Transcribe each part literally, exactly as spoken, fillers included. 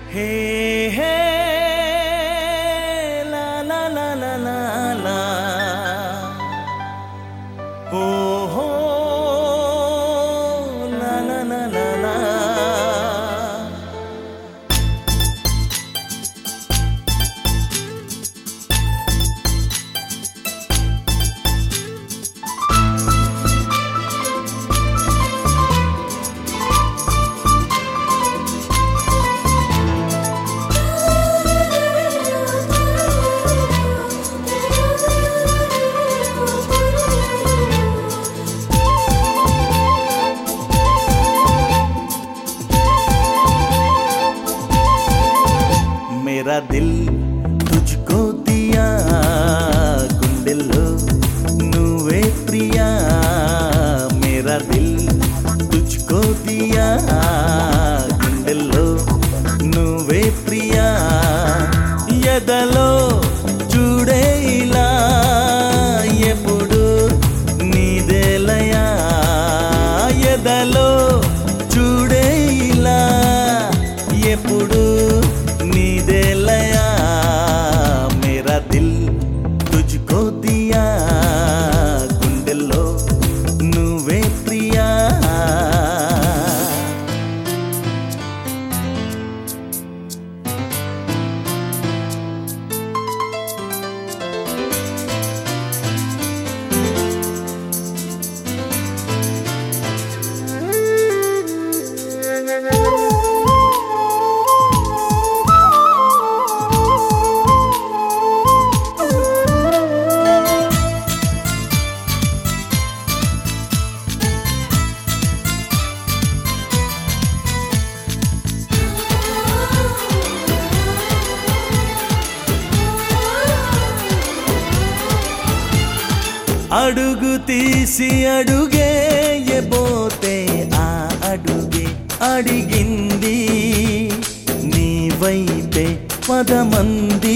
హే హే లా లా లా లా లా లా ఓ హో లా లా లా లా లా मेरा दिल तुझको दिया गुंडेलो నువ్వే ప్రియా मेरा दिल तुझको दिया గుండెల్లో నువ్వే ప్రియా ఎదలో చూడే ఇలా ఎప్పుడు నీదేలయా ఎదలో చూడే ఇలా ఎప్పుడు నీదేలయా मेरा दिल तुझको दिया గుండెల్లో నువ్వే ప్రియా అడుగు తీసి అడుగేయబోతే ఆ అడుగే అడిగింది నీ వైపే పదమంది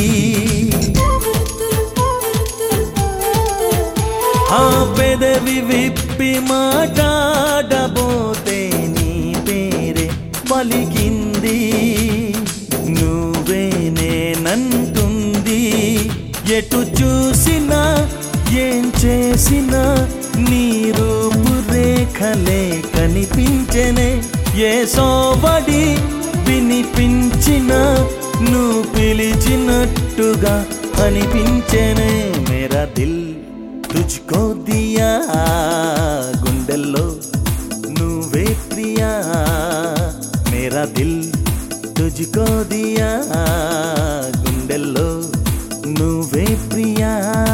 ఆ పెదవి విప్పి మాట్లాడబోతే నీ పేరే పలికింది నువ్వే నేనంటుంది ఎటు చూసినా ఏం చేసినా నీ రూపురేఖలే కనిపించెనే ఏ సోవడి వినిపించిన నువ్వు పిలిచినట్టుగా అనిపించెనే మేరా దిల్ తుజ్కో దియా గుండెల్లో నువ్వే ప్రియా మేరా దిల్ తుజ్కో దియా గుండెల్లో నువ్వే ప్రియా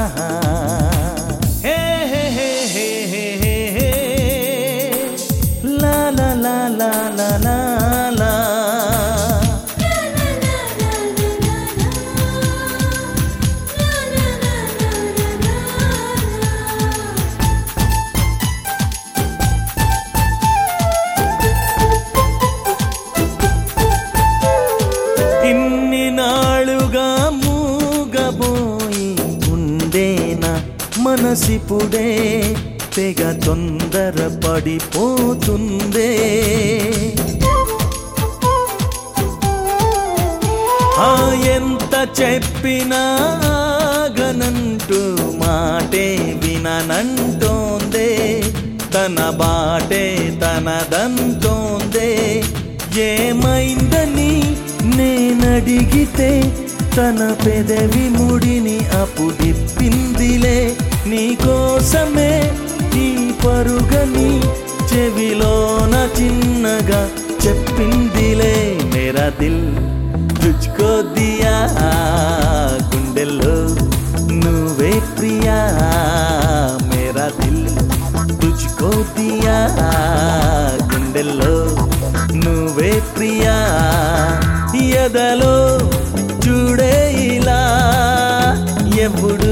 ఇన్ని నాళుగా మూగబోయి ఉండేనా మనసిపుడే తెగ తొందర పడిపోతుందే ఆ ఎంత చెప్పినా గనంటూ మాటే విననంటోందే తన బాటే తనదంటోందే ఏమైందని నేనడిగితే తన పెదవి ముడిని అపుడిప్పిందిలే నీకోసమే ఈ పరుగని చెవిలోన చిన్నగా చెప్పిందిలే మేరా దిల్ తుజ్కో దియా గుండెల్లో నువ్వే ప్రియా మేరా దిల్ తుజ్కో దియా గుండెల్లో నువ్వే ప్రియా ఎదలో చూడే ఇలా ఎప్పుడు